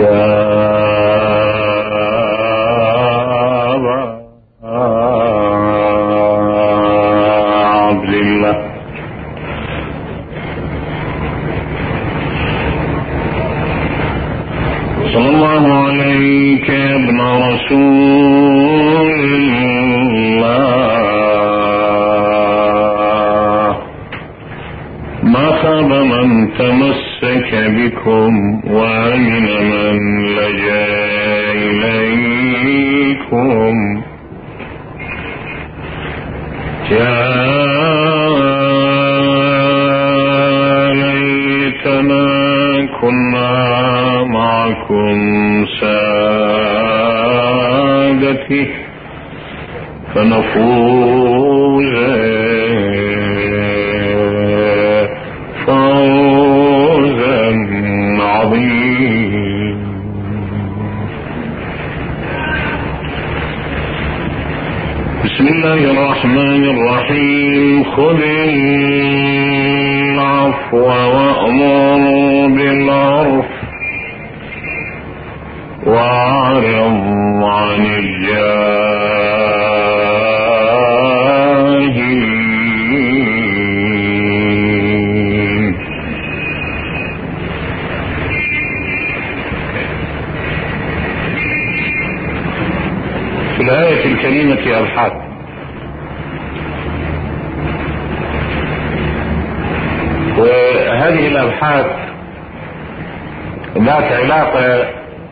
عبد الله صلى الله عليك يا ابن رسول الله. ما خاب من تمسك بكم وامن من لجا اليكم. يا ليتنا كنا معكم سادتي فنفوز فوزا عظيما. بسم الله الرحمن الرحيم. خذ العفو وأمر بالعرف وأعرض عن الجاهلين. في الآية الكريمة أبحاث، وهذه الأبحاث ذات علاقة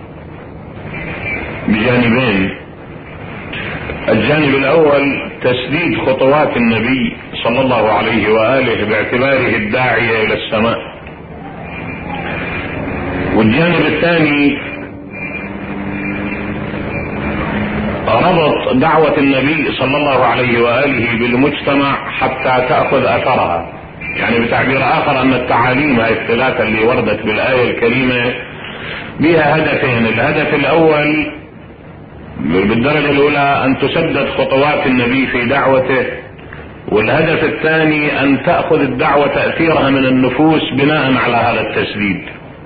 بجانبين. الجانب الأول تسديد خطوات النبي صلى الله عليه وآله باعتباره الداعية إلى السماء، والجانب الثاني ربط دعوة النبي صلى الله عليه وآله بالمجتمع حتى تأخذ أثرها. يعني بتعبير آخر أن التعاليم هذه الثلاثة اللي وردت بالآية الكريمة بها هدفين. الهدف الأول بالدرجة الأولى أن تسدد خطوات النبي في دعوته، والهدف الثاني أن تأخذ الدعوة تأثيرها من النفوس بناء على هذا التسديد.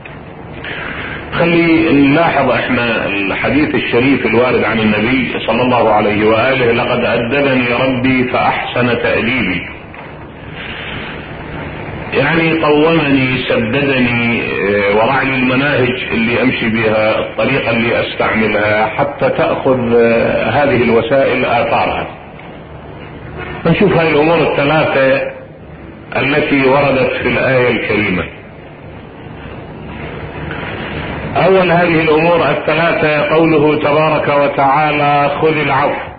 خلي نلاحظ احنا الحديث الشريف الوارد عن النبي صلى الله عليه وآله: لقد أدبني ربي فأحسن تأديبي. يعني قومني، سددني، وضع لي المناهج اللي امشي بها، الطريقة اللي استعملها حتى تأخذ هذه الوسائل آثارها. نشوف هذه الامور الثلاثة التي وردت في الآية الكريمة. اول هذه الامور الثلاثة قوله تبارك وتعالى: خذ العفو.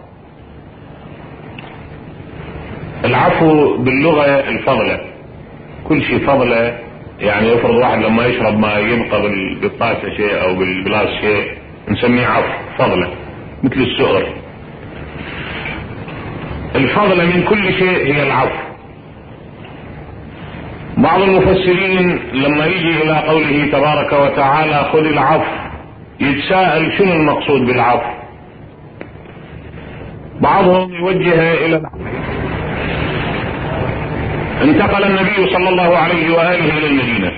العفو باللغة الفضلة، كل شيء فضلة. يعني يفرض واحد لما يشرب ما يبقى بالطاسة شيء او بالبلاس شيء نسميه عفو، فضلة، مثل السؤر. الفضلة من كل شيء هي العفو. بعض المفسرين لما يجي الى قوله تبارك وتعالى خذ العفو يتساءل شنو المقصود بالعفو. بعضهم يوجه الى العفو. انتقل النبي صلى الله عليه وآله الى المدينة.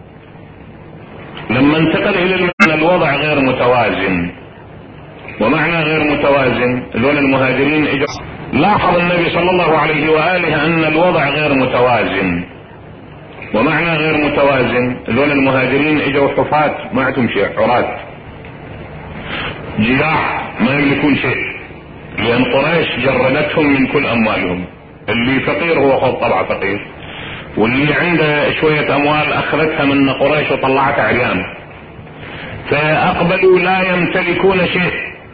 لما انتقل الى المدينة الوضع غير متوازن. ومعنى غير متوازن ذول المهاجرين اجوا. لاحظ النبي صلى الله عليه وآله ان الوضع غير متوازن. ومعنى غير متوازن ذول المهاجرين اجوا حفاة، ما عندهم شيء، عراة جراح، ما يملكون شيء، لان قريش جردتهم من كل اموالهم. اللي فقير هو خذ طبعا فقير، واللي عنده شوية اموال اخذتها من قريش وطلعتها عريان. فاقبلوا لا يمتلكون شيء.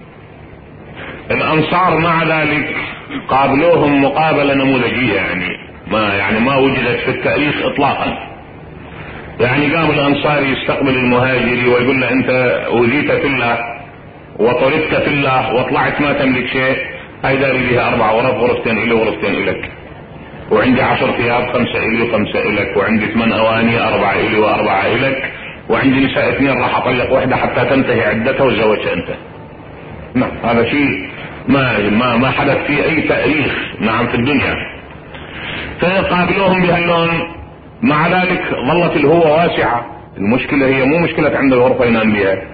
الانصار مع ذلك قابلوهم مقابلة نموذجية، يعني ما وجدت في التاريخ اطلاقا. يعني قام الانصار يستقبل المهاجري ويقول له: انت اوذيت في الله وطردت في الله وطلعت ما تملك شيء، هاي داري بها 4 غرف، غرفتين الي وغرفتين الك، وعندي 10 ثياب، 5 الي و5 الك، وعندي 8 اواني، 4 الي و4 الك، وعندي نساء 2 راح اطلق واحدة حتى تنتهي عدتها وتزوجها انت. نعم، هذا شيء ما حدث في اي تاريخ في الدنيا. فقابلوهم بهاللون. مع ذلك ظلت الهوة واسعة. المشكلة هي مو مشكلة عند الغرفة ينام بها،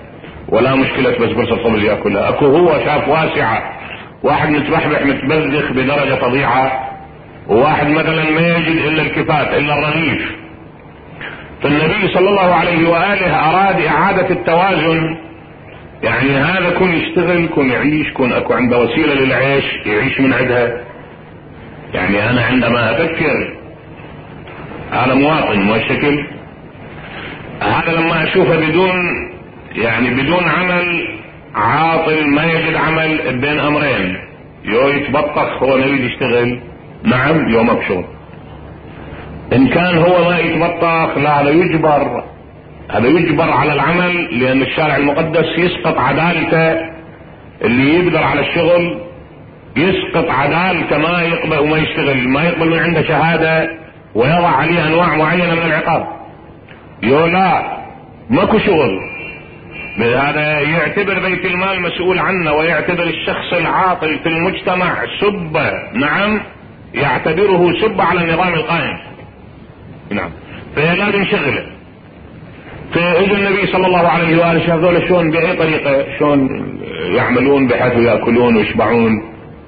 ولا مشكلة بس برصة خبز ياكلها. اكو هو شاف واسعة، واحد متبحبح متبذخ بدرجة فظيعة، وواحد مثلا ما يجد الا الكفاف الا الرغيف. فالنبي صلى الله عليه وآله اراد اعادة التوازن، يعني هذا كون يشتغل، كون يعيش، كون اكو عنده وسيلة للعيش يعيش من عندها. يعني انا عندما افكر على مواطن والشكل هذا لما اشوفه بدون عمل، عاطل ما يجد عمل، بين امرين، يو يتبطخ هو ما يريد يشتغل، نعم، يو مبشور. ان كان هو ما يتبطخ لا، هذا يجبر على العمل، لان الشارع المقدس يسقط عدالته، اللي يقدر على الشغل يسقط عدالته، ما يقبل وما يشتغل، ما يقبل من عنده شهادة ويضع عليه انواع معينة من العقاب. لا ماكو شغل، هذا يعتبر بيت المال مسؤول عنه، ويعتبر الشخص العاطل في المجتمع سبة، نعم، يعتبره سبة على النظام القائم، نعم، فلازم شغله. فإذا النبي صلى الله عليه وآله شاف ذولا شلون بأي طريقة شلون يعملون بحيث يأكلون ويشبعون.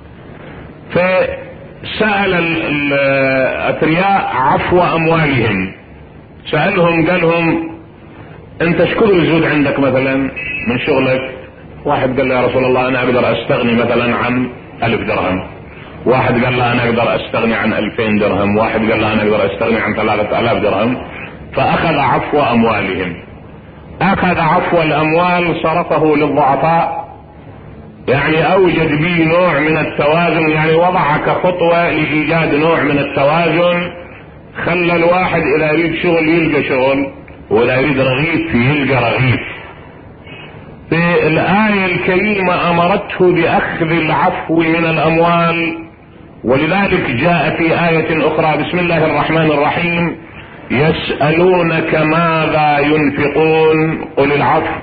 فسأل الأثرياء عفو أموالهم، سألهم قال لهم انت شكون الزود عندك مثلا من شغلك؟ واحد قال له يا رسول الله انا اقدر استغني مثلا عن 1000 درهم، واحد قال له انا اقدر استغني عن 2000 درهم، واحد قال له انا اقدر استغني عن 3000 درهم. فاخذ عفو اموالهم، اخذ عفو الاموال صرفه للضعفاء، يعني اوجد به نوع من التوازن، يعني وضع كخطوة لايجاد نوع من التوازن، خلى الواحد اذا يريد شغل يلقى شغل، ولا يريد رغيف يلقى رغيف. في الآية الكريمة امرته باخذ العفو من الاموال، ولذلك جاء في آية اخرى بسم الله الرحمن الرحيم يسألونك ماذا ينفقون قل العفو.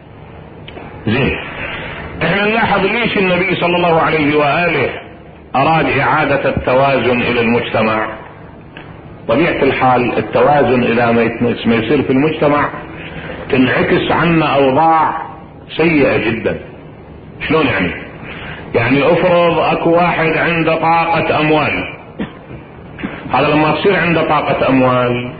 زين، احنا نلاحظ ليش النبي صلى الله عليه وآله اراد اعادة التوازن الى المجتمع. طبيعة الحال التوازن اذا ما يصير في المجتمع تنعكس عنا اوضاع سيئة جدا. شلون يعني افرض اكو واحد عنده طاقة اموال، هذا لما تصير عنده طاقة اموال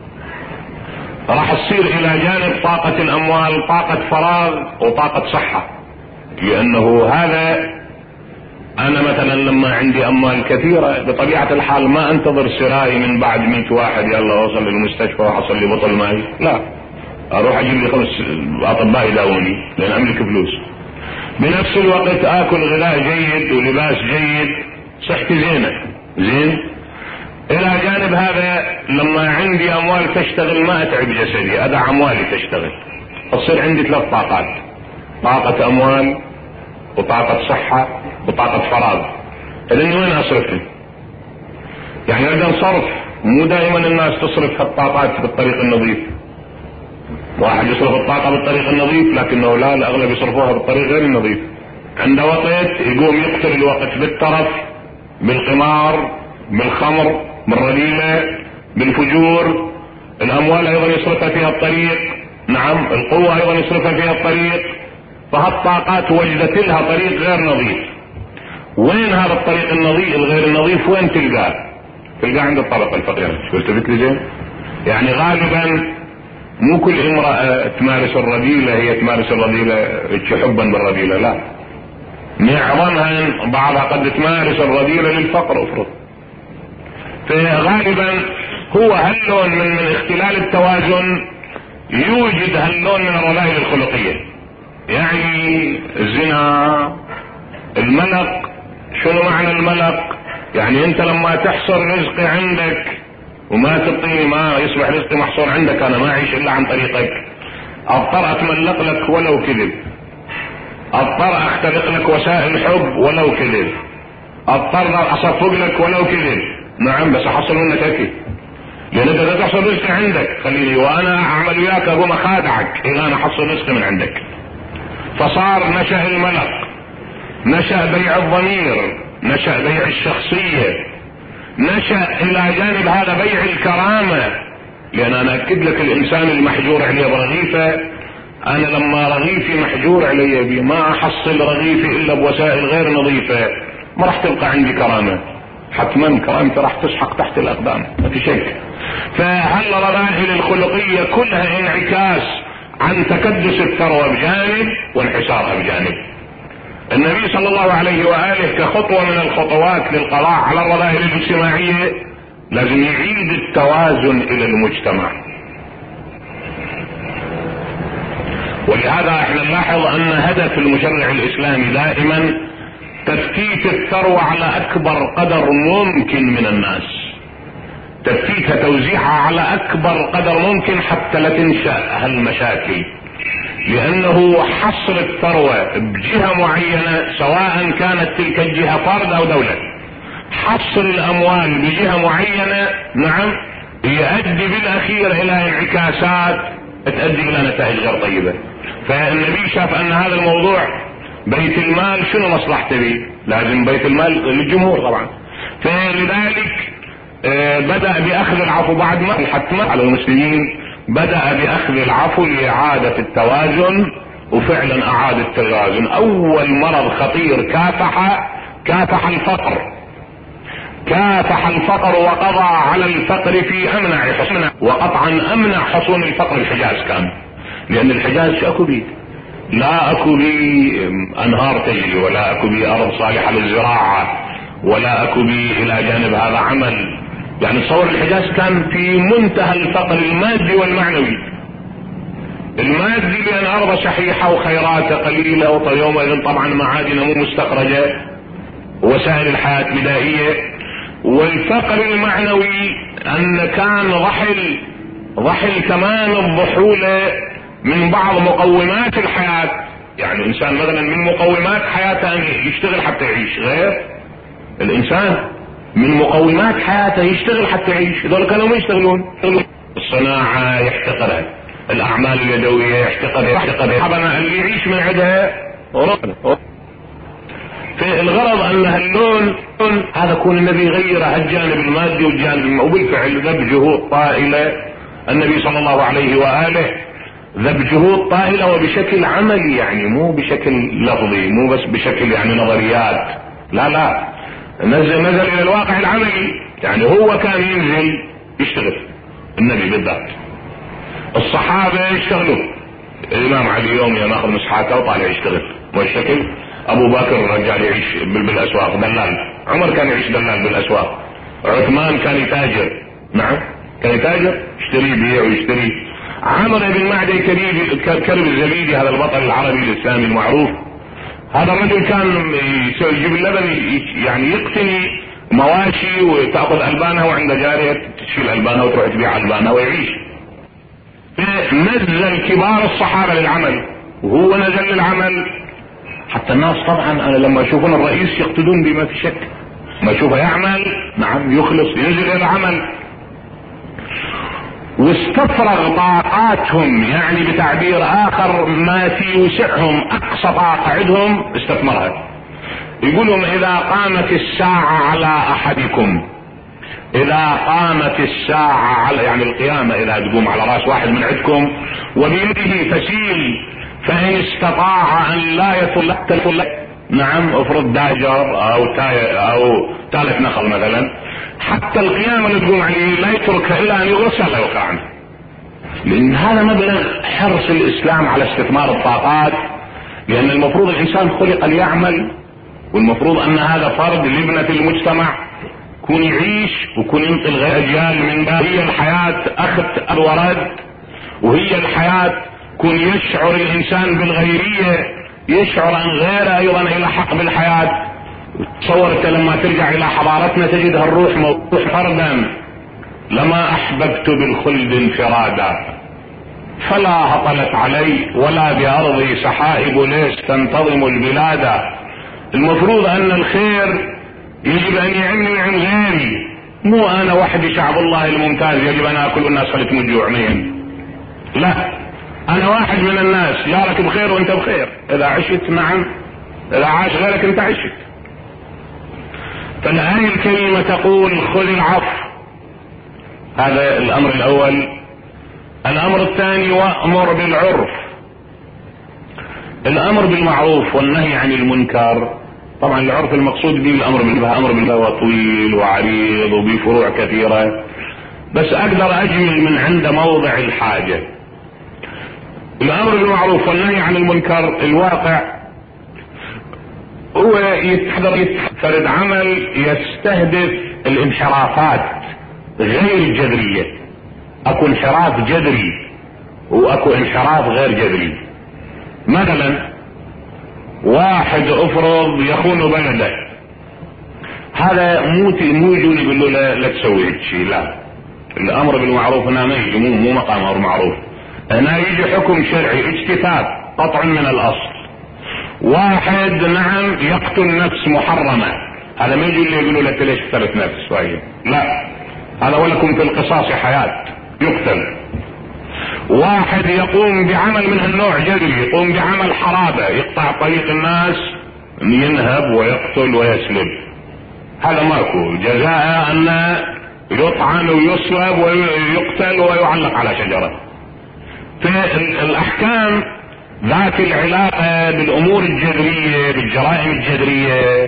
راح تصير الى جانب طاقة الاموال طاقة فراغ وطاقة صحة، لانه هذا انا مثلا لما عندي اموال كثيرة بطبيعة الحال ما انتظر سراي من بعد 100 واحد يلا اوصل للمستشفى واحصل لي بطل ماي، لا، اروح اجيب لي 5 اطباء يداوني لان املك فلوس. بنفس الوقت اكل غذاء جيد ولباس جيد، صحتي زينة، زين. الى جانب هذا لما عندي اموال تشتغل ما اتعب جسدي، ادع اموالي تشتغل، تصير عندي 3 طاقات، طاقة اموال وطاقة صحة وطاقة فراغ. اذن وين اصرفها؟ يعني عندنا صرف، مو دائما الناس تصرف هالطاقات بالطريق النظيف. واحد يصرف الطاقة بالطريق النظيف، لكنه لا، الاغلب يصرفوها بالطريق غير النظيف. عنده وقت يقوم يقتل الوقت بالترف، بالقمار، بالخمر، بالرذيلة، بالفجور. الاموال ايضا يصرفها فيها الطريق، نعم، القوة ايضا يصرفها فيها الطريق. فهالطاقات وجدت لها طريق غير نظيف. وين هذا الطريق النظيف الغير النظيف؟ وين تلقاه عند الطبقة الفقيرة. شو التفت لي زين؟ يعني غالبا مو كل امرأة تمارس الرذيلة هي تمارس الرذيلة حبا بالرذيلة، لا، معظمها بعضها قد تمارس الرذيلة للفقر افرض. فغالبا هو هاللون من اختلال التوازن يوجد هاللون من الرذائل الخلقية، يعني الزنا، الملق. شنو معنى الملق؟ يعني انت لما تحصر رزقي عندك وما تعطيني، ما يصبح رزقي محصور عندك، انا ما اعيش الا عن طريقك، اضطر اتملق لك ولو كذب، اضطر اخترق لك وسائل حب ولو كذب، اضطر اصفق لك ولو كذب، نعم، بس احصل منك اكيد، لان انت لا تحصل رزقي عندك خليني وانا اعمل وياك اقوم اخادعك الى ان احصل رزقي من عندك. فصار نشأ الملق، نشأ بيع الضمير، نشأ بيع الشخصية، نشأ الى جانب هذا بيع الكرامة. لان انا اكد لك الانسان المحجور عليه برغيفة انا لما رغيفي محجور علي بي ما احصل رغيفي الا بوسائل غير نظيفة، ما راح تبقى عندي كرامة، حتما كرامتي راح تسحق تحت الاقدام، ما في شك. فهالرذائل الخلقية كلها انعكاس عن تكدس الثروة بجانب وانحسارها بجانب. النبي صلى الله عليه وآله كخطوة من الخطوات للقضاء على الرذائل الاجتماعية لازم يعيد التوازن الى المجتمع. ولهذا احنا نلاحظ ان هدف المشرع الاسلامي دائما تفتيت الثروة على اكبر قدر ممكن من الناس، تفتيتها توزيعها على اكبر قدر ممكن حتى لا تنشأ هالمشاكل، لانه حصر الثروة بجهة معينة سواء كانت تلك الجهة فرد او دولة، حصر الاموال بجهة معينة نعم يؤدي بالاخير الى انعكاسات تؤدي الى نتائج غير طيبة. فالنبي شاف ان هذا الموضوع بيت المال شنو مصلحته به؟ لازم بيت المال للجمهور طبعا. فلذلك بدأ باخذ العفو بعد ما حتما على المسلمين، بدأ باخذ العفو لاعادة التوازن، وفعلا اعاد التوازن. اول مرض خطير كافح الفقر، كافح الفقر وقضى على الفقر في امنع حصون، وقطعا امنع حصون الفقر الحجاز كان، لان الحجاز اكو بي لا اكو بي انهار تجري، ولا اكو بي ارض صالحة للزراعة، ولا اكو بي الى جانب هذا عمل. يعني تصور الحجاز كان في منتهى الفقر المادي والمعنوي. المادي لان ارض شحيحة وخيراته قليلة، ويومئذ طبعا معادن مو مستخرجة، وسائل الحياة بدائية. والفقر المعنوي ان كان ضحل كمان الضحولة من بعض مقومات الحياة. يعني الانسان مثلا من مقومات حياته ان يشتغل حتى يعيش، غير الانسان من مقومات حياته يشتغل حتى يعيش. هذول كانوا ما يشتغلون، الصناعة يحتقرها، الاعمال اليدوية يحتقرها، حبنا اللي يعيش من عندها ورقنا. فالغرض ان هاللون هذا كون النبي غير هالجانب المادي والجانب، وبالفعل ذب جهود طائلة النبي صلى الله عليه وآله، ذب جهود طائلة وبشكل عملي، يعني مو بشكل لفظي، مو بس بشكل يعني نظريات، لا نزل الى الواقع العملي. يعني هو كان ينزل يشتغل، النبي بالذات، الصحابة يشتغلوا، الامام علي يوم ياخذ مسحاته وطالع يشتغل، والشكل ابو بكر رجال يعيش بالاسواق دلال، عمر كان يعيش دلال بالاسواق، عثمان كان يتاجر، نعم كان يتاجر، يشتري يبيع ويشتري. عمرو بن معدي كلب الزبيدي، هذا البطل العربي الاسلامي المعروف، هذا الرجل كان يجيب اللبن، يعني يقتني مواشي وتاخذ البانها، وعند جاريه تشيل البانها وتروح تبيع البانها ويعيش. نزل كبار الصحابه للعمل، وهو نزل للعمل حتى الناس طبعا انا لما يشوفون الرئيس يقتدون بي ما في شك، ما يشوفه يعمل نعم يخلص ينزل الى العمل. واستفرغ طاقاتهم، يعني بتعبير اخر ما في وسعهم، اقصى طاقة عندهم استثمرها. يقولون اذا قامت الساعة على احدكم، اذا قامت الساعة على يعني القيامة اذا تقوم على راس واحد من عندكم وبيده فسيل، فان استطاع ان لا يطل نعم افرض داجر او ثالث نخل مثلا، حتى القيامة اللي تقوم عليه لا يترك الا ان يغسل لا يوقع عنه. لان هذا مبلغ حرص الاسلام على استثمار الطاقات، لان المفروض الانسان خلق ليعمل، والمفروض ان هذا فرد لابنة المجتمع، كون يعيش وكون ينقل غير اجيال من باب. هي الحياة اخذ ورد، وهي الحياة كون يشعر الانسان بالغيرية، يشعر ان غيره ايضا الى حق بالحياة. تصورت لما ترجع الى حضارتنا تجد هالروح موضوع فردا، لما احببت بالخلد انفرادا، فلا هطلت علي ولا بارضي سحائب ليس تنتظم البلاد. المفروض ان الخير يجب ان يعمني عن غيري، مو انا وحدي شعب الله الممتاز يجب ان اكل الناس خلت من جوعين، لا انا واحد من الناس، جارك بخير وانت بخير، اذا عشت نعم، اذا عاش غيرك انت عشت. فالآية الكريمة تقول خذ العفو، هذا الامر الاول. الامر الثاني وامر بالعرف، الامر بالمعروف والنهي عن المنكر، طبعا العرف المقصود به الامر بالمعروف طويل وعريض وبه فروع كثيرة، بس اقدر اجمل من عند موضع الحاجة. الامر بالمعروف والنهي عن المنكر الواقع هو يتفرد عمل يستهدف الانحرافات غير الجذرية. اكو انحراف جذري واكو انحراف غير جذري. مثلا واحد افرض يخون بلده، هذا مو يجون يقول له لا تسوي هيك شيء، لا. الامر بالمعروف هنا ما يجي، مو مقام امر معروف، هنا يجي حكم شرعي اجتثاث قطع من الاصل. واحد نعم يقتل نفس محرمة، هذا ما يجي اللي يقولوا له ليش قتلت نفس وهي، لا، هذا ولكم في القصاص حياة يقتل. واحد يقوم بعمل من هالنوع جذري، يقوم بعمل حرابة يقطع طريق الناس، ينهب ويقتل ويسلب، هذا ماكو جزاء ان يطعن ويصلب ويقتل ويعلق على شجرة. فالاحكام ذات العلاقة بالامور الجذرية بالجرائم الجذرية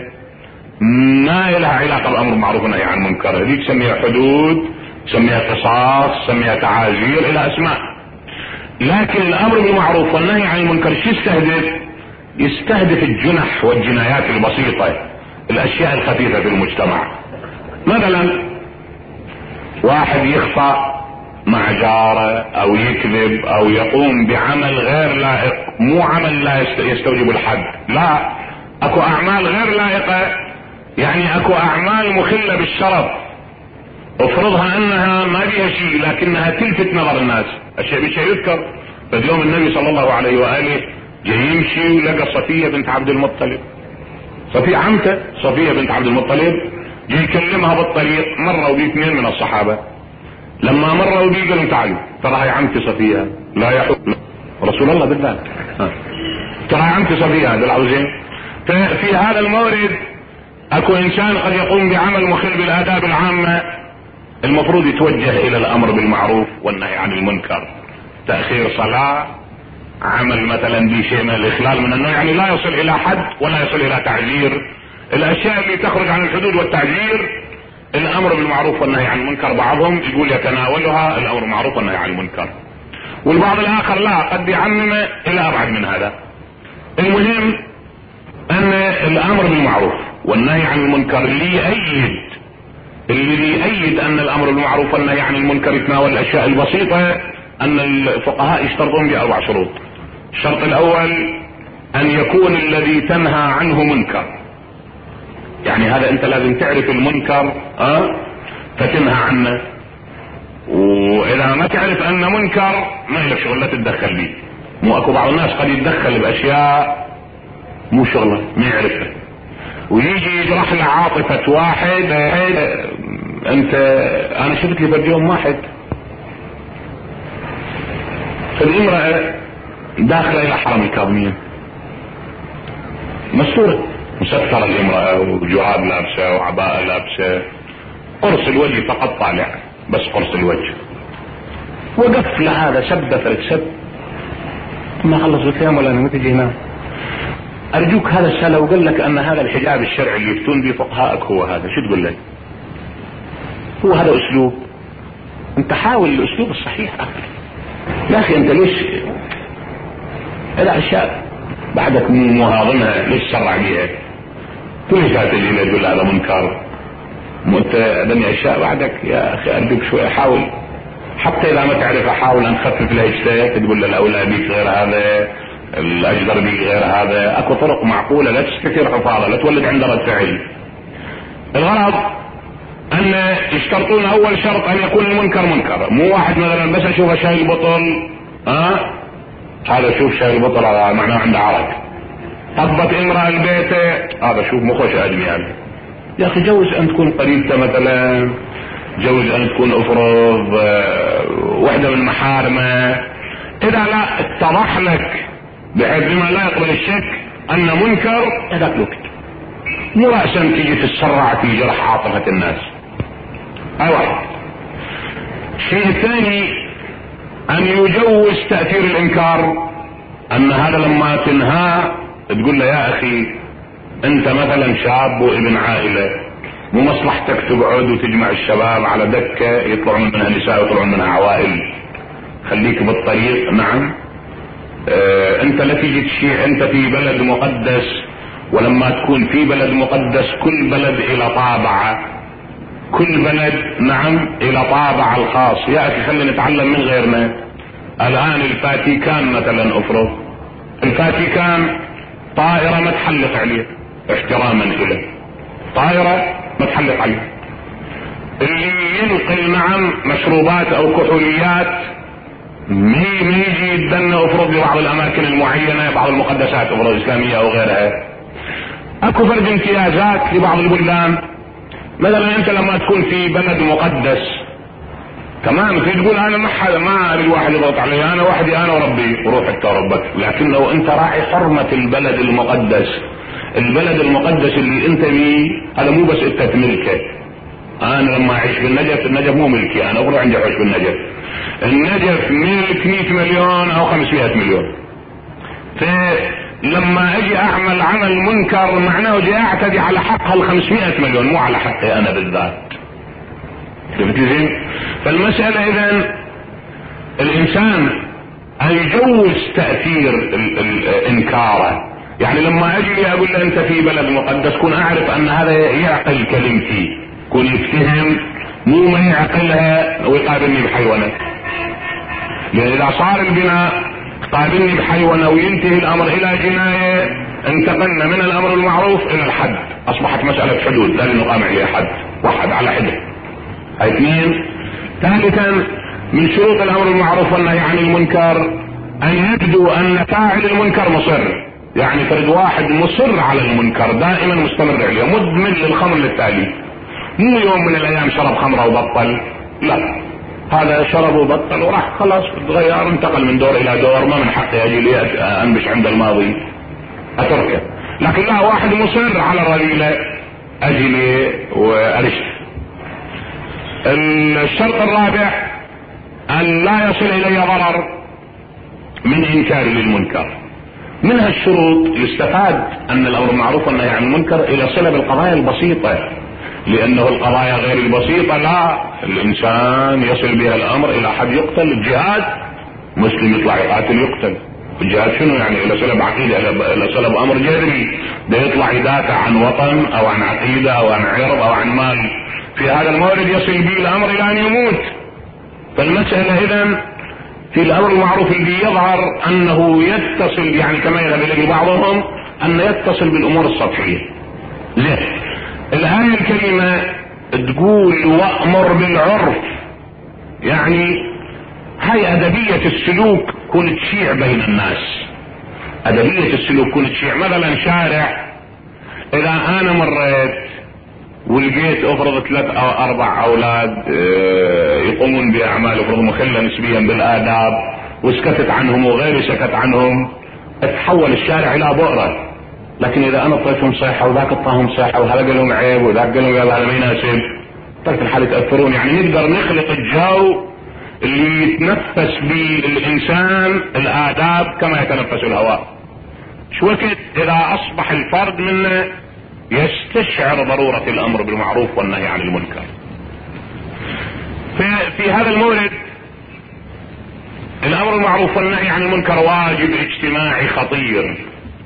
ما لها علاقة بالامر بالمعروف والنهي عن المنكر، هذيك تسميها حدود، تسميها قصاص، تسميها تعازير، الى اسماء. لكن الامر بالمعروف والنهي عن المنكر شو يستهدف الجنح والجنايات البسيطة، الاشياء الخفيفة في المجتمع. مثلا واحد يخطأ مع جاره او يكذب او يقوم بعمل غير لائق، مو عمل لا يستوجب الحد، لا، اكو اعمال غير لائقة، يعني اكو اعمال مخلة بالشرف، افرضها انها ما بيها شيء لكنها تلفت نظر الناس، الشيء بشيء يذكر. فاليوم النبي صلى الله عليه واله جاي يمشي ولقى صفية بنت عبد المطلب، صفية عمته صفية بنت عبد المطلب، جاي يكلمها بالطريق، مروا بيه اثنين من الصحابة، لما مروا بيه قالوا تعالوا ترى هي عمتي صفية، لا يحب رسول الله بالذات، ترى عمتي صفية هذا العوزين. ففي هذا المورد اكو انسان قد يقوم بعمل مخل بالاداب العامة، المفروض يتوجه الى الامر بالمعروف والنهي عن المنكر، تأخير صلاة، عمل مثلا بشيء من الاخلال من النوع، يعني لا يصل الى حد ولا يصل الى تعزير. الاشياء اللي تخرج عن الحدود والتعزير الامر بالمعروف والنهي عن المنكر بعضهم يقول يتناولها الامر بالمعروف والنهي عن المنكر، والبعض الاخر لا، قد يعمم الى ابعد من هذا. المهم ان الامر بالمعروف والنهي عن المنكر اللي يؤيد ان الامر بالمعروف والنهي عن المنكر يتناول الاشياء البسيطة، ان الفقهاء يشترطون ب4 شروط. الشرط الاول ان يكون الذي تنهى عنه منكر، يعني هذا انت لازم تعرف المنكر فتنهى عنه، واذا ما تعرف ان منكر ما لك شغل لا تتدخل به. مو اكو بعض الناس قد يتدخل باشياء مو شغله ما يعرفها، ويجي يجرح له عاطفة واحد. انا شفت لي باليوم واحد فالامرأة داخلة الى حرم الكاظمية مستورة مسترة الامرأة وجراب لابسة وعباءة لابسة، قرص الوجه فقط طالع، بس قرص الوجه. وقف لهذا سب فرد سب، ما خلص الكلام ولا انا ما تجي هنا. ارجوك هذا السؤال لو قال لك ان هذا الحجاب الشرعي اللي يفتون به فقهاءك هو هذا، شو تقول لي؟ هو هذا اسلوب؟ انت حاول الاسلوب الصحيح يا اخي. انت ليش الاشياء بعدك مو هاضمها، ليش تسرع بيها؟ كل شيء تجي تقول هذا منكر، مو انت بني اشياء بعدك يا اخي. ارجوك شوي حاول، حتى اذا ما تعرف احاول ان اخفف لها اجتهاد، تقول له الاولى بيك غير هذا، الاجدر بيك غير هذا، اكو طرق معقولة، لا تستكثر حفاظة، لا تولد عند رد فعل. الغرض ان يشترطون اول شرط ان يكون المنكر منكر، مو واحد مثلا بس اشوفه شايل بطل، هذا شوف شايل بطل هذا معناه عنده عرق. طبت امرأة البيت، هذا شوف مخوش ادمي هذا. يا اخي جوز ان تكون قريبته مثلا، جوز ان تكون افرض واحدة من محارمه، اذا لا اتضح لك بحيث بما لا يقبل الشك ان منكر، هذاك الوقت مو رأسا تيجي تتسرع في جرح عاطفة الناس. اي واحد. الشيء الثاني ان يجوز تأثير الانكار، ان هذا لما تنهاه تقول له يا اخي انت مثلا شاب وابن عائلة، مو مصلحتك تقعد وتجمع الشباب على دكة يطلعون منها نساء ويطلعون منها عوائل، خليك بالطريق. نعم انت لا تيجي تشيع، انت في بلد مقدس، ولما تكون في بلد مقدس كل بلد الى طابعه، كل بلد نعم الى طابع الخاص. يا اخي خلينا نتعلم من غيرنا. الان الفاتيكان مثلا، افرض الفاتيكان طائرة ما تحلق عليه احتراما له، طائرة ما تحلق عليه. اللي ينقل نعم مشروبات او كحوليات يجي يتدنى افرض لبعض الاماكن المعينة، بعض المقدسات افرض الاسلامية او غيرها. اكو فرق امتيازات لبعض البلدان. مثلا انت لما تكون في بلد مقدس تمام تقول انا ما اريد واحد يضغط علي، انا وحدي انا وربي، وروح انت وربك. لكن لو انت راعي حرمة البلد المقدس، البلد المقدس اللي انت بيه هذا مو بس انت تملكه. انا لما اعيش في النجف، النجف مو ملكي، انا اقول عندي حوش في النجف، النجف ملك 100 مليون او 500 مليون. فلما اجي اعمل عمل منكر معناه اجي اعتدي على حق ال 500 مليون، مو على حقي انا بالذات. زين؟ فالمسألة اذا الانسان يجوز تأثير انكاره. يعني لما اجي اقول له انت في بلد مقدس، كون اعرف ان هذا يعقل كلمتي، كون يفتهم، مو ما يعقلها ويقابلني بحيوانة. لان اذا صار البناء قابلني بحيوانة وينتهي الامر الى جناية، انتقلنا من الامر المعروف الى الحد، اصبحت مسألة حدود لازم نقام عليها حد، واحد على حده. اثنين، ثالثا من شروط الامر المعروف والنهي عن المنكر ان يبدو ان فاعل المنكر مصر. يعني فرد واحد مصر على المنكر دائما مستمر عليه، مدمن للخمر للتالي، مو يوم من الايام شرب خمره وبطل، لا، هذا شرب وبطل وراح خلاص تغير، انتقل من دور الى دور، ما من حقي اجي لي انبش عند الماضي اتركه. لكن لا، واحد مصر على الرذيله اجي لي وارشد. الشرط الرابع ان لا يصل الي ضرر من انكاري للمنكر. من هالشروط يستفاد ان الامر المعروف والنهي عن المنكر الى صلة بالقضايا البسيطة، لانه القضايا غير البسيطة لا، الانسان يصل بها الامر الى حد يقتل. الجهاد مسلم يطلع يقاتل يقتل، الجهاد شنو يعني؟ الى صلة بعقيدة، الى صلة بامر جذري، ده يطلع يدافع عن وطن او عن عقيدة او عن عرض او عن مال. في هذا المورد يصل به الامر الى ان يموت. فالمسألة اذا في الامر المعروف اللي يظهر انه يتصل، يعني كما يذهب اليه بعضهم ان يتصل بالامور السطحية. زين، الآية الكريمة تقول وأمر بالعرف، يعني هاي أدبية السلوك كون تشيع بين الناس. أدبية السلوك كون تشيع. مثلا شارع، إذا أنا مريت ولقيت أفرض 3 أو 4 أولاد يقومون بأعمال أفرض مخلة نسبيا بالآداب وسكتت عنهم وغيري سكت عنهم، تحول الشارع إلى بؤرة. لكن اذا انا طيتهم صيحة وذاك طاهم صيحة وهذا قال لهم عيب وذاك قال لهم هذا ما يناسب، طيب الحال يتأثرون. يعني نقدر نخلق الجو اللي يتنفس به الانسان الاداب كما يتنفس الهواء. شو وقت اذا اصبح الفرد منا يستشعر ضرورة الامر بالمعروف والنهي عن المنكر. في هذا المورد الامر بالمعروف والنهي عن المنكر واجب اجتماعي خطير،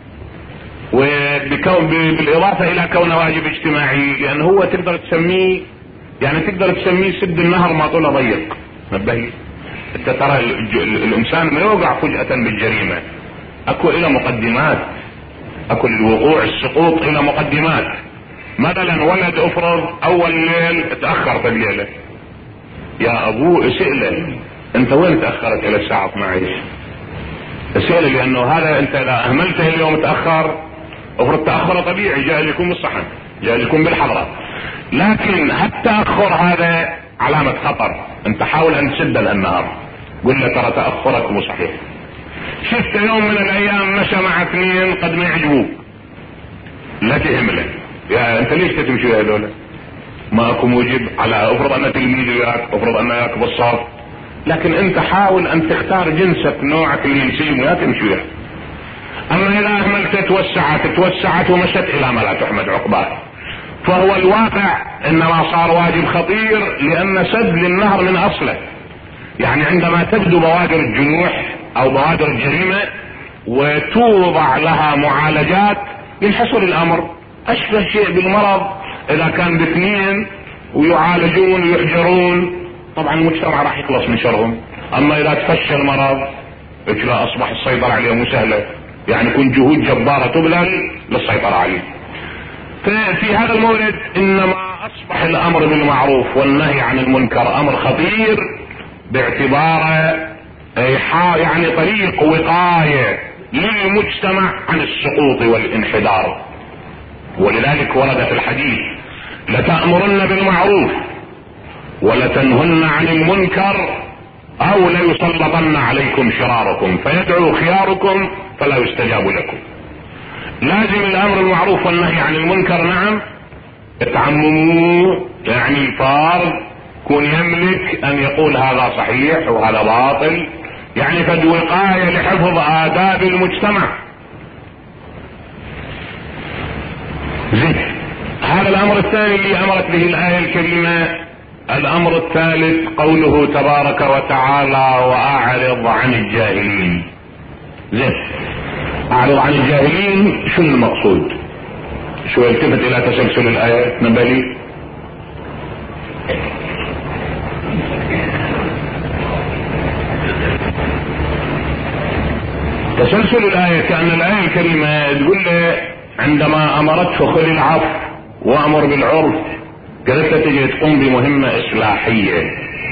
بالاضافة الى كونه واجب اجتماعي، لان هو تقدر تسميه، يعني تقدر تسميه سد النهر ما طوله ضيق. نبهي انت ترى الانسان ما يوقع فجأة بالجريمة، اكو الى مقدمات، اكو الوقوع السقوط الى مقدمات. مثلا ولد افرض اول ليل تأخر في الليلة، يا ابوه اسئله انت وين تأخرت الى الساعة 12؟ اسئله، لانه هذا انت اذا اهملته اليوم تأخر افرض تأخر طبيعي، جاي يكون بالصحن، جاي يكون بالحضرة. لكن التأخر هذا علامة خطر، انت حاول ان تسد النهار، قل له ترى تأخرك مو صحيح. شفت يوم من الايام مشى مع 2 قد ما يعجبوك، لا تهمله، يا انت ليش تمشي هذولا؟ ما اكو موجب على افرض ان تلميذ وياك، افرض ان وياك بالصف، لكن انت حاول ان تختار جنسك نوعك اللي ينسجم وياك تمشي وياه. توسعت ومشت الى ما لا تحمد عقباه. فهو الواقع انما صار واجب خطير لان سد للنهر من اصله. يعني عندما تبدو بوادر الجنوح او بوادر الجريمة وتوضع لها معالجات ينحصر الامر. اشبه شيء بالمرض اذا كان باثنين ويعالجون ويحجرون طبعا المجتمع راح يخلص من شرهم. اما اذا تفشى المرض لا اصبح السيطرة عليه سهلة. يعني يكون جهود جبارة تبذل للسيطرة عليه. ففي هذا المورد انما اصبح الامر بالمعروف والنهي عن المنكر امر خطير باعتباره يعني طريق وقاية للمجتمع عن السقوط والانحدار. ولذلك ورد في الحديث لتأمرن بالمعروف ولتنهن عن المنكر او ليسلطن عليكم شراركم فيدعو خياركم فلا يستجاب لكم. لازم الامر بالمعروف والنهي عن المنكر. نعم تعمموا يعني الفرد كون يملك ان يقول هذا صحيح وهذا باطل. يعني قد وقاية لحفظ آداب المجتمع. زين هذا الامر الثاني اللي امرت به الآية الكريمة. الامر الثالث قوله تبارك وتعالى واعرض عن الجاهلين. زين اعرض عن الجاهلين شو المقصود؟ شو التفت الى تسلسل الآية نبالي. تسلسل الآية كأن الآية الكريمة تقول له عندما امرته خذ العفو وامر بالعرف قالت له تجي تقوم بمهمة اصلاحية.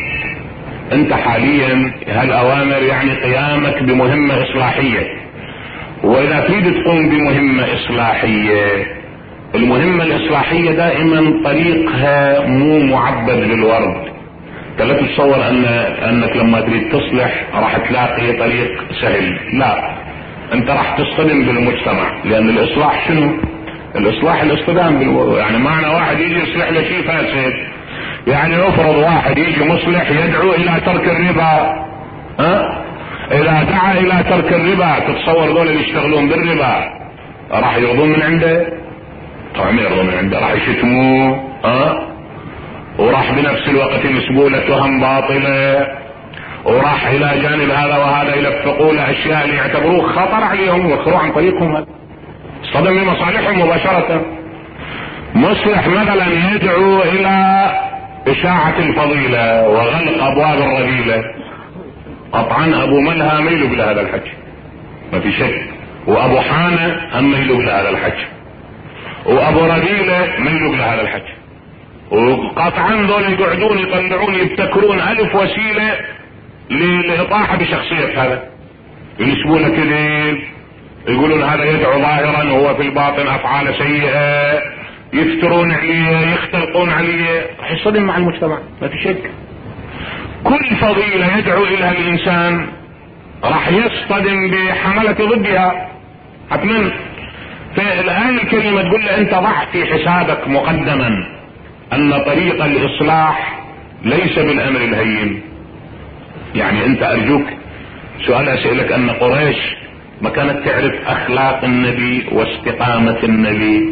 انت حاليا هالاوامر يعني قيامك بمهمة اصلاحية. واذا تريد تقوم بمهمة اصلاحية المهمة الاصلاحية دائما طريقها مو معبد بالورد. لا تتصور انك لما تريد تصلح راح تلاقي طريق سهل. لا انت راح تصطدم بالمجتمع. لان الاصلاح شنو؟ الاصلاح الاصطدام يعني معنى واحد يجي يصلح له شيء فاسد. يعني افرض واحد يجي مصلح يدعو الى ترك الربا. اذا دعا الى ترك الربا تتصور دول اللي يشتغلون بالربا راح يرضون من عنده؟ طبعا ما يرضون من عنده. راح يشتموه وراح بنفس الوقت ينسبوا له تهم باطلة وراح الى جانب هذا وهذا يلفقوا له اشياء اللي يعتبروه خطر عليهم ويخروا عن طريقهم. هذا اصطدم بمصالحهم مباشرة. مصلح مثلا يدعو الى اشاعة الفضيلة وغلق ابواب الرذيلة. قطعا ابو ملهى ما يلوق لهذا الحكي ما في شك. وابو حانة هم ما يلوق لهذا الحكي. وابو رذيلة ما يلوق لهذا الحكي. وقطعا دول يقعدون يطلعون يبتكرون الف وسيلة للاطاحة بشخصية هذا. ينسبون كذب يقولون هذا يدعو ظاهرا وهو في الباطن افعال سيئة. يفترون عليه يختلقون عليه. راح يصطدم مع المجتمع ما في شك. كل فضيلة يدعو اليها الانسان راح يصطدم بحملة ضدها حتما. فالآية الكريمة تقول له انت ضع في حسابك مقدما ان طريق الاصلاح ليس بالامر الهين. يعني انت ارجوك سؤال اسألك ان قريش ما كانت تعرف اخلاق النبي واستقامة النبي؟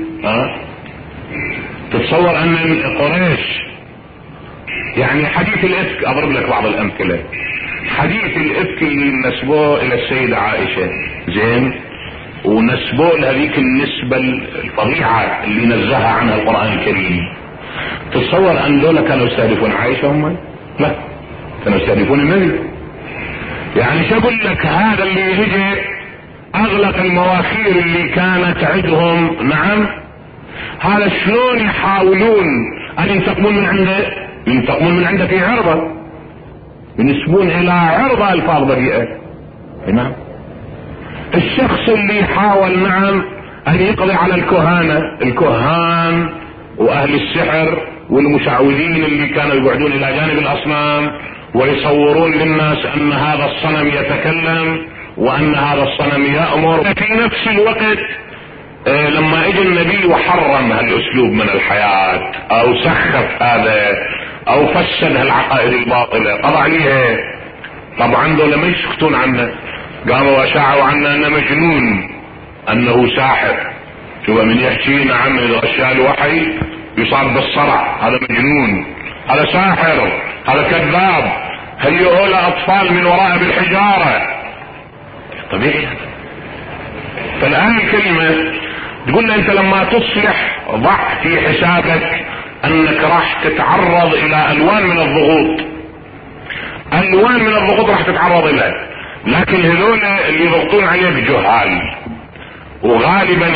تتصور ان قريش يعني حديث الافك اضرب لك بعض الامثلة. حديث الافك اللي نسبوه الى السيدة عائشة زين ونسبوه لهذيك النسبة الفظيعة اللي نزهها عنها القرآن الكريم. تتصور ان دول كانوا يستهدفون عائشة هم؟ لا كانوا يستهدفون النبي. يعني شو اقول لك هذا اللي يجي اغلق المواخير اللي كانت عندهم. نعم هذا شلون يحاولون ان ينتقمون من عنده؟ ينتقمون من عنده في عرضه ينسبون الى عرضه الفاظ بريئة. نعم الشخص اللي يحاول نعم ان يقضي على الكهان واهل السحر والمشعوذين اللي كانوا يقعدون الى جانب الاصنام ويصورون للناس ان هذا الصنم يتكلم وان هذا الصنم يأمر. في نفس الوقت لما اجى النبي وحرم هالاسلوب من الحياة او سخف هذا او فسد هالعقائد الباطلة قضى عليها. طبعا دول ما يسكتون عنه قاموا واشاعوا عنه انه مجنون انه ساحر. شوف من يحكي نعم اذا غشاه الوحي يصاب بالصرع، هذا مجنون، هذا ساحر، هذا كذاب، هيئوا له اطفال من وراء بالحجارة. طبيعي. فالان الكلمة تقول له انت لما تصلح ضع في حسابك انك راح تتعرض الى الوان من الضغوط، الوان من الضغوط راح تتعرض لها، لكن هذول اللي يضغطون عليك جهال، وغالبا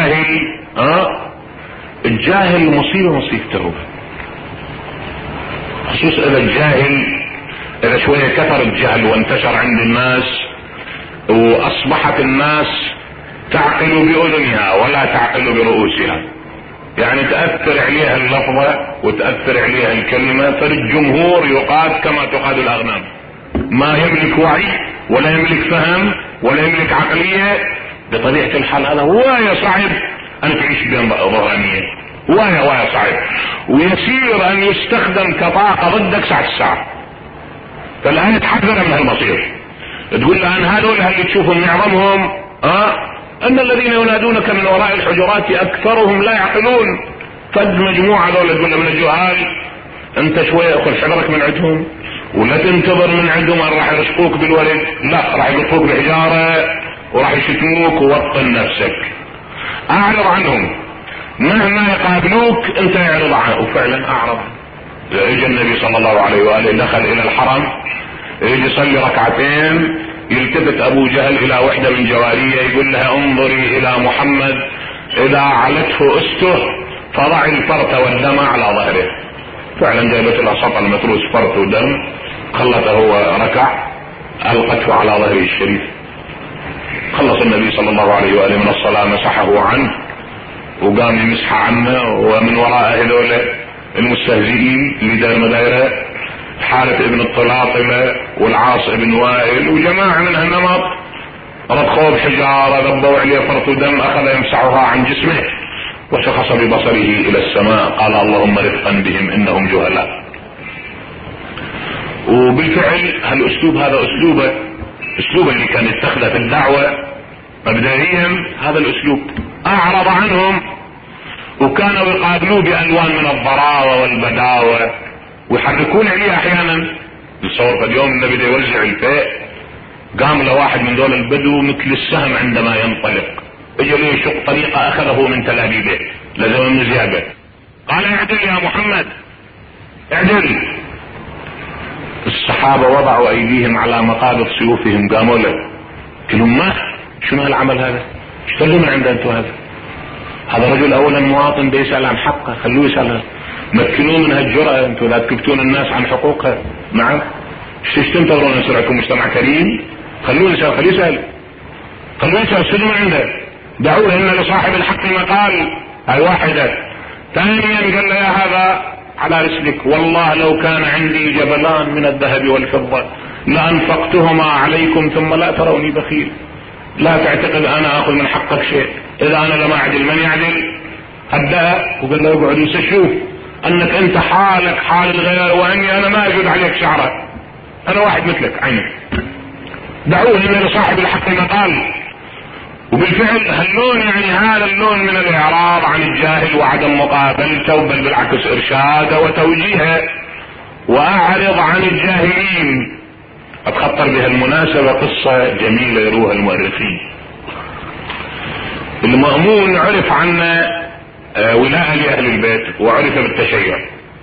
الجاهل مصيبته، خصوصا اذا الجاهل اذا شوية كثر الجهل وانتشر عند الناس واصبحت الناس تعقل باذنها ولا تعقل برؤوسها، يعني تأثر عليها اللفظة وتأثر عليها الكلمة، فالجمهور يقاد كما تقاد الاغنام، ما يملك وعي ولا يملك فهم ولا يملك عقلية. بطبيعة الحال هذا هواية صعب ان تعيش بين ظهرانية، هواية صعب، ويسير ان يستخدم كطاقة ضدك ساعة. فالآن تحذر من هالمصير، تقول له ان هذول اللي تشوفهم معظمهم ان الذين ينادونك من وراء الحجرات اكثرهم لا يعقلون، فد مجموعة دول تقول له من الجهال، انت شوية اخذ حذرك من عندهم، ولا تنتظر من عندهم ان راح يرشقوك بالولد، لا راح يقطوك بحجارة وراح يشتموك، ووطن نفسك، اعرض عنهم مهما يقابلوك انت اعرض عنه. وفعلا اعرض. اجى النبي صلى الله عليه وآله دخل الى الحرم، يجي يصلي ركعتين، يلتفت ابو جهل الى وحدة من جواريه يقول لها انظري الى محمد اذا علته استه فضعي الفرت والدم على ظهره. فعلا جابت لها سطل متروس فرت ودم، خلته هو ركع، القته على ظهره الشريف. خلص النبي صلى الله عليه وآله من الصلاة، مسحه عنه وقام يمسح عنه، ومن وراء هذول المستهزئين اللي دار مدايره حارث ابن الطلاطمة والعاص ابن وائل وجماعة من هالنمط، رضخوا بحجارة، ذبوا عليه فرط دم، اخذ يمسحها عن جسمه وشخص ببصره الى السماء، قال اللهم رفقا بهم انهم جهلاء. وبالفعل هالاسلوب هذا اسلوب اللي كان يتخذه في الدعوة مبدئيا، هذا الاسلوب اعرض عنهم، وكانوا يقابلوه بالوان من الضراوة والبداوة ويحركون عليه احيانا. يتصور اليوم النبي ده يوزع الفيء، قام له واحد من دول البدو مثل السهم عندما ينطلق، اجى له يشق طريقة اخذه من تلابيبه لزم من زيابه، قال اعدل يا محمد اعدل. الصحابة وضعوا ايديهم على مقابض سيوفهم، قاموا له كلهم ما شنو هالعمل هذا؟ اشتغلوا من عند انتوا هذا رجل اولا مواطن بيسأل عن حقه، خلوه يسأل، مكنوه من هالجرأة، انتوا لا تكبتون الناس عن حقوقها. نعم ايش تنتظرون ان يصير لكم مجتمع كريم؟ خلوه يسأل، خلوه يسأل، سلوا من عنده، دعوه ان لصاحب الحق مقال. هاي واحدة. ثانيا قال له يا هذا على رسلك، والله لو كان عندي جبلان من الذهب والفضة لانفقتهما عليكم ثم لا تروني بخيل. لا تعتقد انا اخذ من حقك شيء، اذا انا لم اعدل من يعدل؟ هدأ وقال له اقعد وشوف انك انت حالك حال الغير، واني انا ما اجد عليك شعرك، انا واحد مثلك عينك. دعوه ان لصاحب الحق مقال. وبالفعل هاللون يعني هذا اللون من الاعراض عن الجاهل وعدم مقابلته، بل بالعكس ارشاده وتوجيهه. واعرض عن الجاهلين. اتخطر بها المناسبة قصة جميلة يروها المؤرخين. المأمون عرف عنه ولاء لأهل البيت وعرف بالتشيع،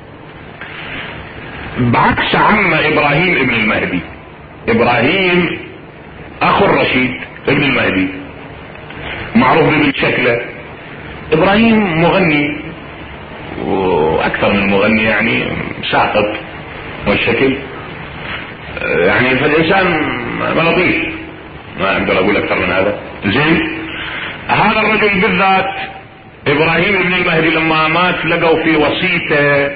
بعكس عم ابراهيم ابن المهدي. ابراهيم اخو الرشيد ابن المهدي، معروف بالشكله. ابراهيم مغني، واكثر من مغني، يعني ساقط والشكل، يعني فالانسان لطيف، ما اقدر اقول اكثر من هذا. زين، هذا الرجل بالذات ابراهيم ابن المهدي لما مات لقوا في وصيته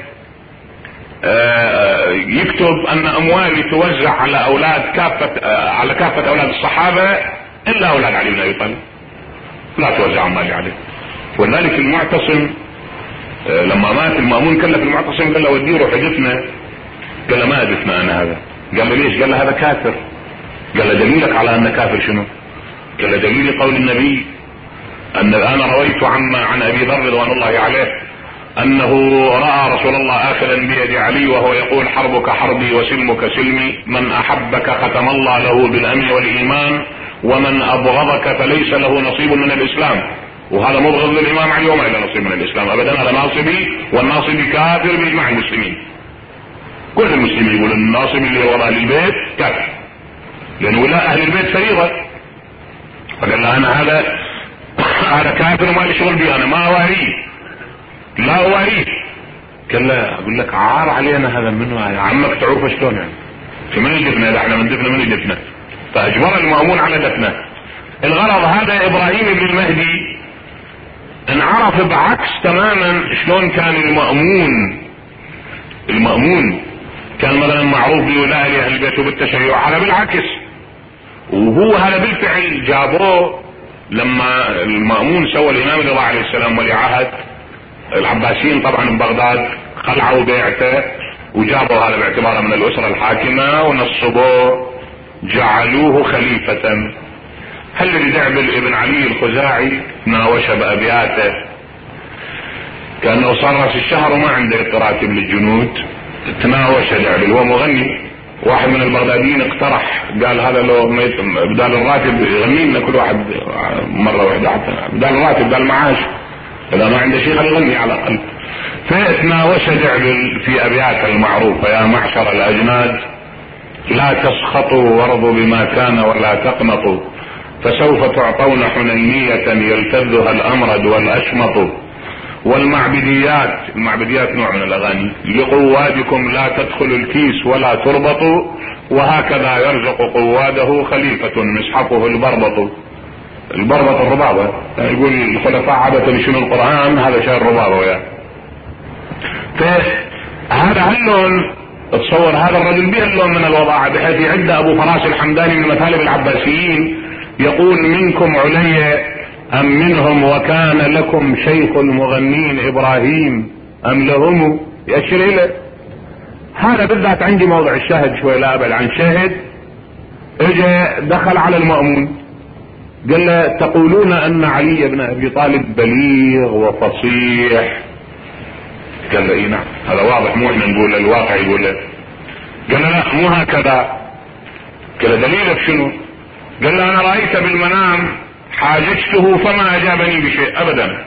يكتب ان اموالي توزع على اولاد على كافة اولاد الصحابة الا اولاد علي بن ابي طالب، لا توزع اموالي عليه. ولذلك المعتصم لما مات المأمون كلف المعتصم قال له وديه روح دفنه، قال له ما دفنه انا هذا. قال له ليش؟ قال له هذا كافر. قال له دليلك على انه كافر شنو؟ قال له دليل قول النبي ان انا رويت عن ابي ذر رضوان الله عليه انه راى رسول الله اخذا بيد علي وهو يقول حربك حربي وسلمك سلمي، من احبك ختم الله له بالامن والايمان، ومن ابغضك فليس له نصيب من الاسلام. وهذا مبغض للامام علي وما له نصيب من الاسلام ابدا، هذا ناصبي، والناصبي كافر باجماع المسلمين. كل المسلمين يقول الناصبي اللي وراء اهل البيت كافر، لان ولاء اهل البيت فريضه. فقال له انا هذا كافر وما لي شغل بي، انا ما اواريه، لا اواريه. قال له اقول لك عار علينا هذا، منه عمك تعرفه شلون يعني؟ في من يدفنه؟ احنا من دفنه من يدفنه؟ فاجبر المأمون على دفنه. الغرض هذا ابراهيم بن المهدي انعرف بعكس تماما شلون كان المأمون كان مثلا معروف بولاء اهل البيت وبالتشيع، على بالعكس. وهو هذا بالفعل جابوه لما المأمون سوى الامام رضا عليه السلام ولي عهد العباسيين طبعا ببغداد، خلعوا بيعته وجابوا هذا باعتباره من الاسرة الحاكمة ونصبوه جعلوه خليفة. هل اللي دعبل ابن علي الخزاعي ناوش بأبياته كأنه صار راس الشهر وما عنده راتب للجنود، تناوش دعبل، هو مغني. واحد من البغداديين اقترح قال هذا لو بدال الراتب يغني لنا كل واحد مرة واحدة، حتى بدال الراتب بدال المعاش، اذا ما عنده شيء خليه يغني على الاقل. فتناوش دعبل في ابياته المعروفة: يا معشر الاجناد لا تسخطوا وارضوا بما كان ولا تقنطوا، فسوف تعطون حنينية يلتذها الامرد والاشمط، والمعبديات نوع من الاغاني، لقوادكم لا تدخلوا الكيس ولا تربطوا، وهكذا يرزق قواده خليفة مصحفه البربط. البربط الربابة، يقول الخلفاء عادة شنو القرآن، هذا شيء الربابة يعني. فهذا هاللون، تصور هذا الرجل به اللون من الوضاعة، بحيث يعد ابو فراس الحمداني من مثالب العباسيين يقول: منكم علي ام منهم، وكان لكم شيخ المغنين ابراهيم ام لهم، يأشر اليه. هذا بالذات عندي موضع الشاهد شوي لا ابعد عن شاهد. اجى دخل على المأمون قال له: تقولون ان علي بن ابي طالب بليغ وفصيح. قال له: اي نعم، هذا واضح، مو احنا نقول، الواقع يقول له. قال له: لا مو هكذا. قال له: دليلك شنو؟ قال له: انا رأيت بالمنام حاججته فما اجابني بشيء ابدا.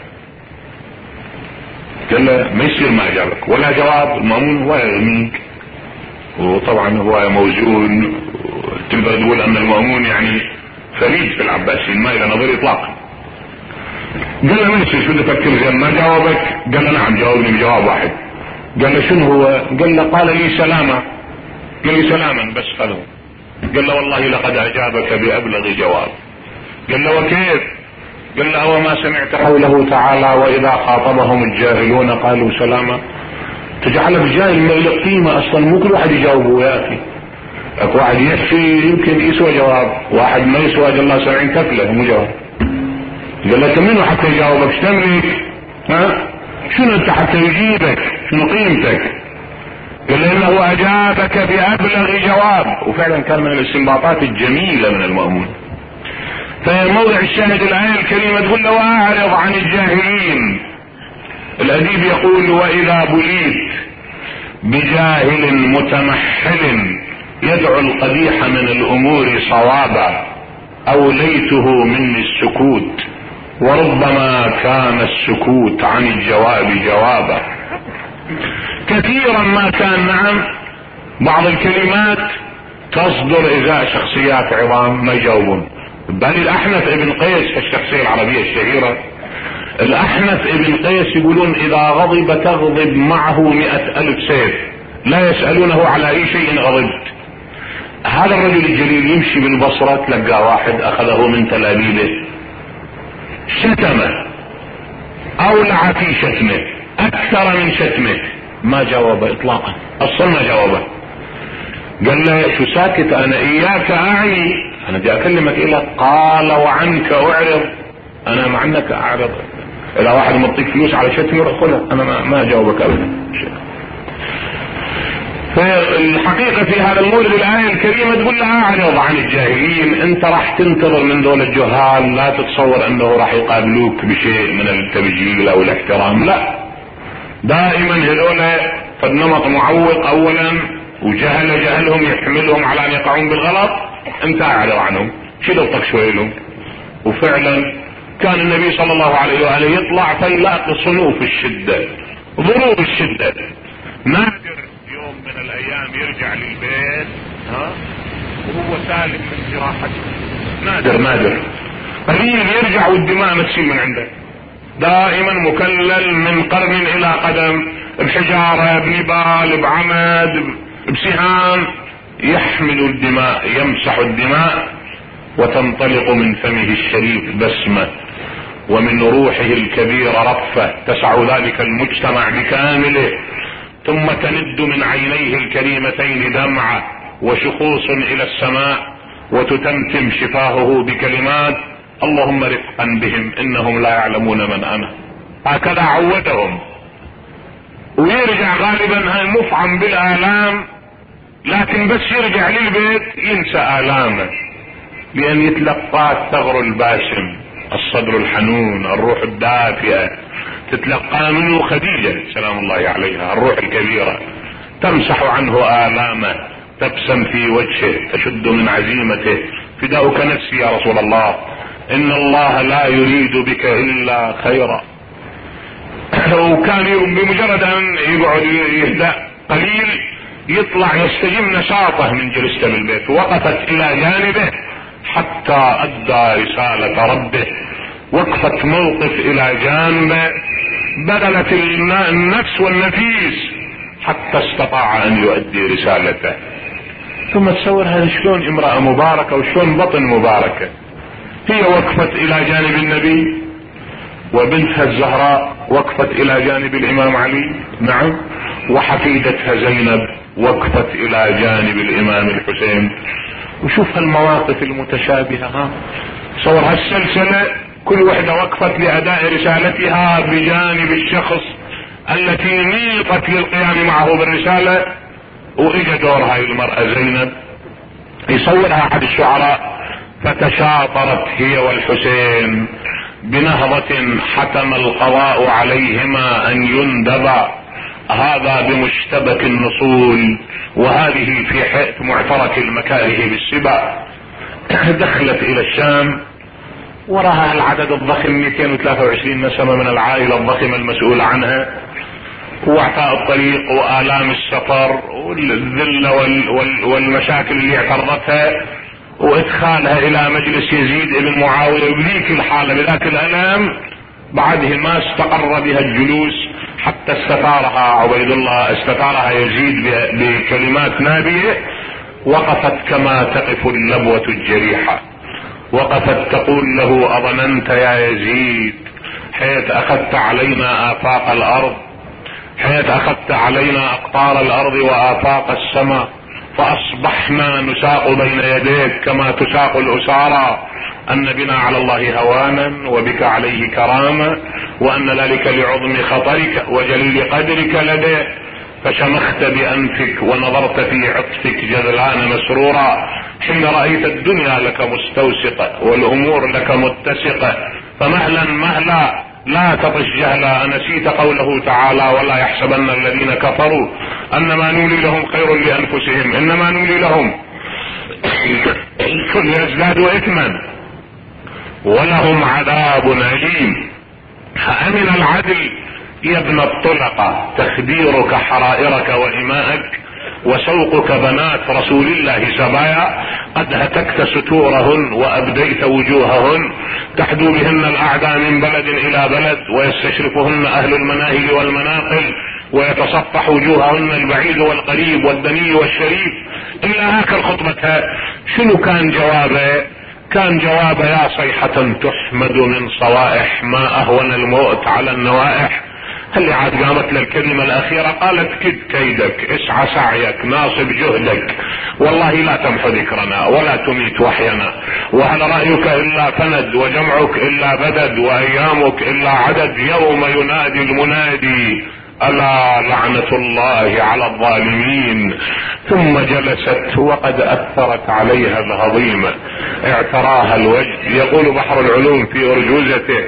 قال له: ما يصير ما اجابك ولا جواب. المأمون هو يغنيك، وطبعا هو موزون، تقدر تقول ان المأمون يعني فريد في العباسيين، ما الى نظير اطلاقا. قال له: ما يصير، شو بدك تفكر؟ زين ما جاوبك؟ قال له: نعم جاوبني بجواب واحد. قال له: شنو هو؟ قال له: قال لي سلاما. قال لي سلاما بس. قال له: والله لقد اجابك بابلغ جواب. قال له: وكيف؟ قال له: أو ما سمعت قوله تعالى: وإذا خاطبهم الجاهلون قالوا سلاما؟ تجعل الجاهل ما له قيمة أصلا، مو كل واحد يجاوبه يا أخي. اكو واحد يحكي يمكن يسوى جواب، واحد ما يسوى قال الله 70 كفلة مو جواب. قال لك منو حتى يجاوبك؟ ايش تملك؟ ها؟ شنو انت حتى يجيبك؟ شنو قيمتك؟ قال له: انه اجابك بابلغ جواب. وفعلا كان من الاستنباطات الجميلة من المأمون. فموضع الشاهد الآية الكريمة تقول له: واعرض عن الجاهلين. الأديب يقول: واذا بليت بجاهل متمحل يدعو القبيح من الامور صوابا، اوليته مني السكوت، وربما كان السكوت عن الجواب جوابا. كثيرا ما كان، نعم، بعض الكلمات تصدر ازاء شخصيات عظام ما يجاوبون. بل الأحنف ابن قيس في الشخصية العربية الشهيرة، الأحنف ابن قيس يقولون: إذا غضب تغضب معه 100,000 سيف، لا يسألونه على أي شيء غضبت. هذا الرجل الجليل يمشي بالبصرة تلقى واحد أخذه من تلاميذه شتمه، أولع في شتمه أكثر من شتمه، ما جاوب إطلاقا، أصلا ما جاوبه. قال له: شو ساكت؟ أنا إياك أعي، أنا بدي أكلمك إلى. قال: وعنك أعرض، أنا مع أنك أعرض. إذا واحد مطيك فلوس على شتم خذها، أنا ما جاوبك أبدا. فالحقيقة في هذا المورد الآية الكريمة تقول لها اعرض عن الجاهلين، انت راح تنتظر من دول الجهال، لا تتصور انه راح يقابلوك بشيء من التبجيل او الاحترام، لا، دائما هذول فالنمط معوق اولا، جهلهم يحملهم على ان يقعون بالغلط، انت اعرض عنهم، شدوا شوي لهم. وفعلا كان النبي صلى الله عليه وآله يطلع فيلاقي صنوف الشدة، ضروب الشدة، نادر يوم من الايام يرجع للبيت وهو سالم من جراحته، نادر قليل يرجع والدماء ما تسيل من عنده، دائما مكلل من قرن الى قدم، بحجارة، بنبال، بعمد، بسهام، يحمل الدماء، يمسح الدماء، وتنطلق من فمه الشريف بسمة، ومن روحه الكبيرة رفة تسع ذلك المجتمع بكامله، ثم تند من عينيه الكريمتين دمعة وشخوص الى السماء، وتتمتم شفاهه بكلمات اللهم رفقا بهم انهم لا يعلمون من انا. هكذا عودهم. ويرجع غالبا مفعم بالآلام، لكن بس يرجع للبيت ينسى آلامه، لأن يتلقى الثغر الباسم، الصدر الحنون، الروح الدافئة، تتلقى منه خديجة سلام الله عليها، الروح الكبيرة، تمسح عنه آلامه، تبسم في وجهه، تشد من عزيمته، فداؤك نفسي يا رسول الله، إن الله لا يريد بك إلا خيرا. وكان بمجرد أن يقعد يهدأ قليل يطلع يستجم نشاطه من جلسته بالبيت، وقفت إلى جانبه حتى أدى رسالة ربه، وقفت موقف إلى جانبه، بذلت النفس والنفيس حتى استطاع أن يؤدي رسالته. ثم تصور هذا شلون امرأة مباركة وشلون بطن مباركة، هي وقفت إلى جانب النبي، وبنتها الزهراء وقفت إلى جانب الإمام علي، نعم، وحفيدتها زينب وقفت إلى جانب الإمام الحسين. وشوف هالمواقف المتشابهة، صور هالسلسلة كل وحدة وقفت لأداء رسالتها بجانب الشخص التي نيطت للقيام معه بالرسالة، وإجا دور هاي المرأة زينب. يصورها أحد الشعراء فتشاطرت هي والحسين بنهضة حتم القضاء عليهما أن يندبا، هذا بمشتبك النصول وهذه في حيث معترك المكاره بالسبا. دخلت إلى الشام، وراها العدد الضخم 223 نسمة من العائلة الضخمة المسؤولة عنها، واعطاء الطريق وآلام السفر والذلة والمشاكل اللي اعترضتها، وادخالها الى مجلس يزيد ابن معاوية بذيك الحالة بذاك الالام، بعده ما استقر بها الجلوس حتى استثارها يزيد بكلمات نابية، وقفت كما تقف اللبوة الجريحة، وقفت تقول له اظننت يا يزيد حيث اخذت علينا افاق الارض، حيث اخذت علينا اقطار الارض وافاق السماء، فاصبحنا نساق بين يديك كما تساق الاسارى، ان بنا على الله هوانا وبك عليه كرامة، وان ذلك لعظم خطرك وجليل قدرك لديه، فشمخت بانفك ونظرت في عطفك جذلان مسرورا، حين رأيت الدنيا لك مستوسقة والامور لك متسقة، فمهلا لا تطش جهلا، نسيت قوله تعالى ولا يحسبن الذين كفروا انما نولي لهم خير لانفسهم انما نولي لهم ليزدادوا اثما ولهم عذاب اليم. فامن العدل يا ابن الطلقة تخديرك حرائرك وإمائك، وسوقك بنات رسول الله سبايا، قد هتكت ستورهن وأبديت وجوههن، تحدو بهن الأعداء من بلد إلى بلد، ويستشرفهن أهل المناهل والمناقل، ويتصفح وجوههن البعيد والقريب والدني والشريف. إلا هاك الخطبة شنو كان جوابه؟ كان جواب يا صيحة تحمد من صوائح، ما أهون الموت على النوائح. هل عاد قامت للكلمة الأخيرة قالت كد كيدك، اسعى سعيك، ناصب جهدك، والله لا تمحو ذكرنا ولا تميت وحينا، وهل رأيك إلا فند، وجمعك إلا بدد، وأيامك إلا عدد، يوم ينادي المنادي ألا لعنة الله على الظالمين. ثم جلست وقد أثرت عليها الهضيمة، اعتراها الوجه. يقول بحر العلوم في أرجوزته: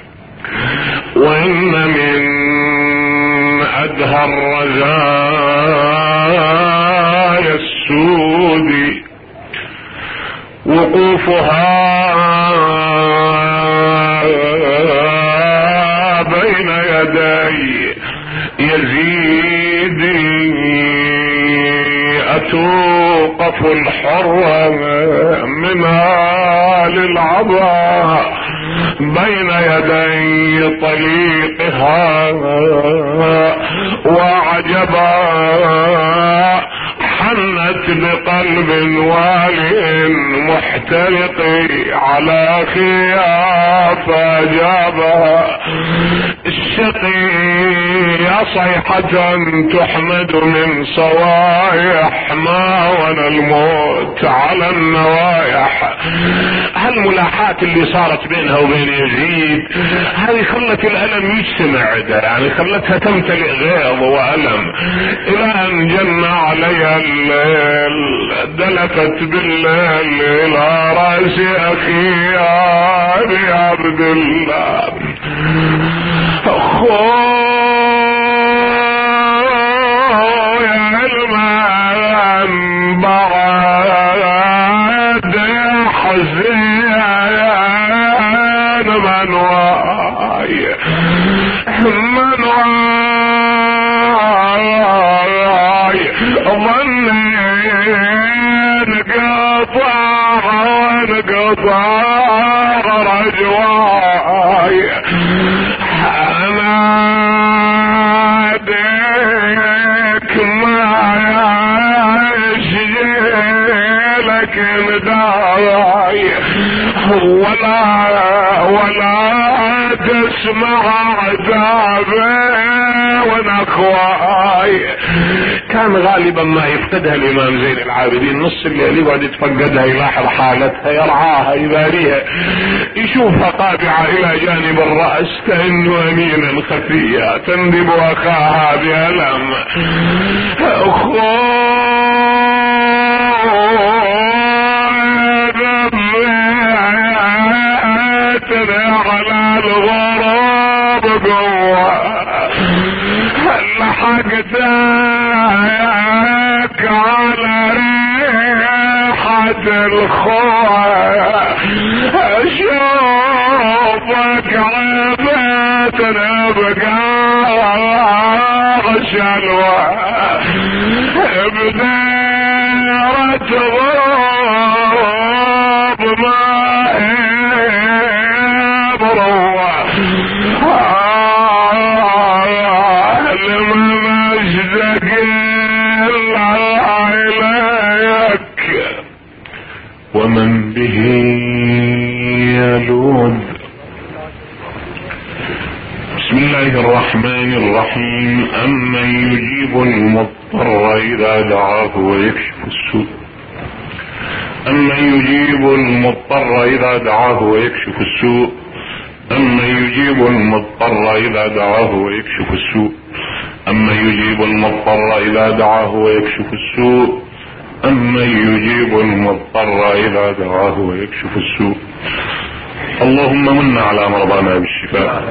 وإن من أدهى الرزايا السود وقوفها بين يدي يزيد، أتوقف الحرة من آل العبا بين يدي طليقها، وعجبا حنت بقلب والي محترق على خياف، فأجابها الشقي صيحة تحمد من صوايح، ما ولا الموت على النوايح. هالملاحات اللي صارت بينها وبين يزيد هذه خلت الألم يجتمع ده، يعني خلتها تمتلئ غيظ وألم، إلى أن جن عليها الليل، دلفت بالليل إلى رأس أخيها بعبد الله: بعد حزين من واي ظنين قطع رجواي، أناديك ما لكن داي ولا تسمع عذابي ونخواي. كان غالبا ما يفقدها الامام زين العابدين، نص الليل يقعد يتفقدها، يلاحظ حالتها، يرعاها، يباريها، يشوفها قابعة الى جانب الرأس كأنه امينا خفية تندب اخاها بألم. على الغراب قوة لحقتك على ريحة الخوة، اشوفك عبتنا بقى شلوة بديرة غراب ما ومن به يلوذ. بسم الله الرحمن الرحيم. أمن يجيب المضطر إذا دعاه ويكشف السوء، أمن يجيب المضطر إذا دعاه ويكشف السوء، أمن يجيب المضطر إذا دعاه ويكشف السوء، أمن يجيب المضطر إذا دعاه ويكشف السوء، أمن يجيب المضطر إذا دعاه ويكشف السوء. اللهم من على مرضانا بالشفاء،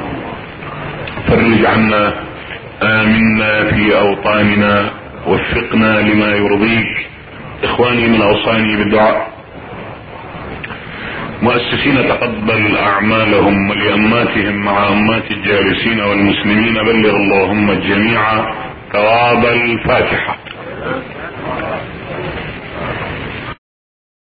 فرج عنا، آمنا في أوطاننا، وفقنا لما يرضيك. إخواني من أوصاني بالدعاء، مؤسسين تقبل أعمالهم ولأماتهم مع أمات الجالسين والمسلمين، بلغ اللهم الجميع ثواب الفاتحة.